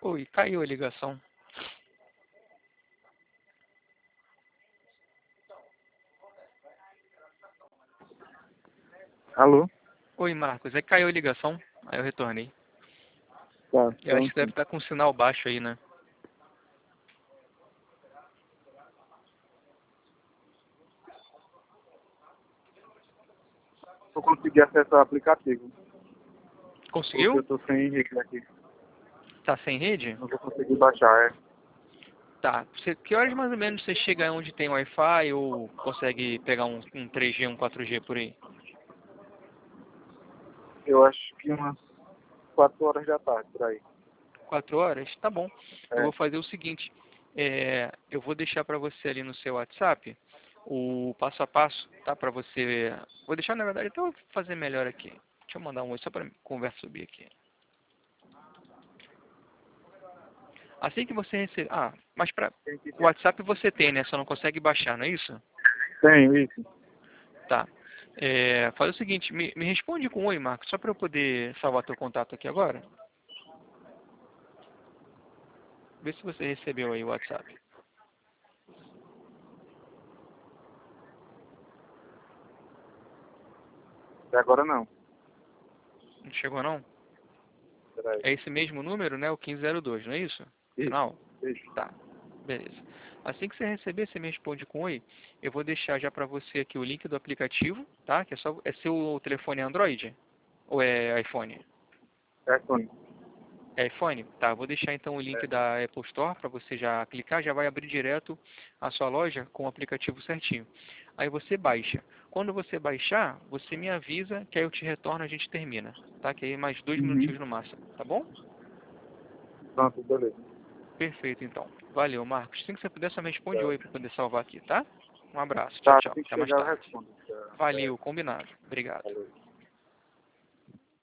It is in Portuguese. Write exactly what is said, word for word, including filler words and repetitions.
Oi, caiu a ligação. Alô? Oi, Marcos. É que caiu a ligação. Aí eu retornei. Tá, Eu acho então que deve sim. estar com um sinal baixo aí, né? Eu consegui acessar o aplicativo, porque Conseguiu? eu tô sem rede aqui. Tá sem rede? Não vou conseguir baixar, é. Tá. Você, que horas mais ou menos você chega onde tem Wi-Fi ou consegue pegar um, um três G, um quatro G por aí? Eu acho que umas quatro horas da tarde, por aí. Quatro horas? Tá bom. Eu É. vou fazer o seguinte. É, eu vou deixar para você ali no seu WhatsApp o passo a passo, tá? Para você... Vou deixar, na verdade, até eu fazer melhor aqui. Deixa eu mandar um oi só para conversa subir aqui. Assim que você receber... Ah, mas para Tem que o ter. WhatsApp você tem, né? Só não consegue baixar, não é isso? Tenho isso. Tá. É, faz o seguinte, me, me responde com oi, Marcos, só para eu poder salvar teu contato aqui agora. Vê se você recebeu aí o WhatsApp. Até agora não. Não chegou não? Peraí. É esse mesmo número, né? O quinze zero dois, não é isso? Isso, Final? isso. Tá. Beleza. Assim que você receber, você me responde com oi. Eu vou deixar já para você aqui o link do aplicativo, tá? Que é só é seu telefone Android ou é iPhone? É, Sony. É iPhone? Tá, vou deixar então o link É. da Apple Store para você já clicar, já vai abrir direto a sua loja com o aplicativo certinho. Aí você baixa. Quando você baixar, você me avisa que aí eu te retorno e a gente termina, tá? Que aí mais dois Uhum. minutinhos no máximo, tá bom? Pronto, beleza. Perfeito então. Valeu, Marcos. Assim que você puder, só me responde Tá, oi para poder salvar aqui, tá? Um abraço. Tchau, tá tchau. assim que Até mais chegar eu tarde. respondo. Tá, é. Valeu, combinado. Obrigado. Valeu.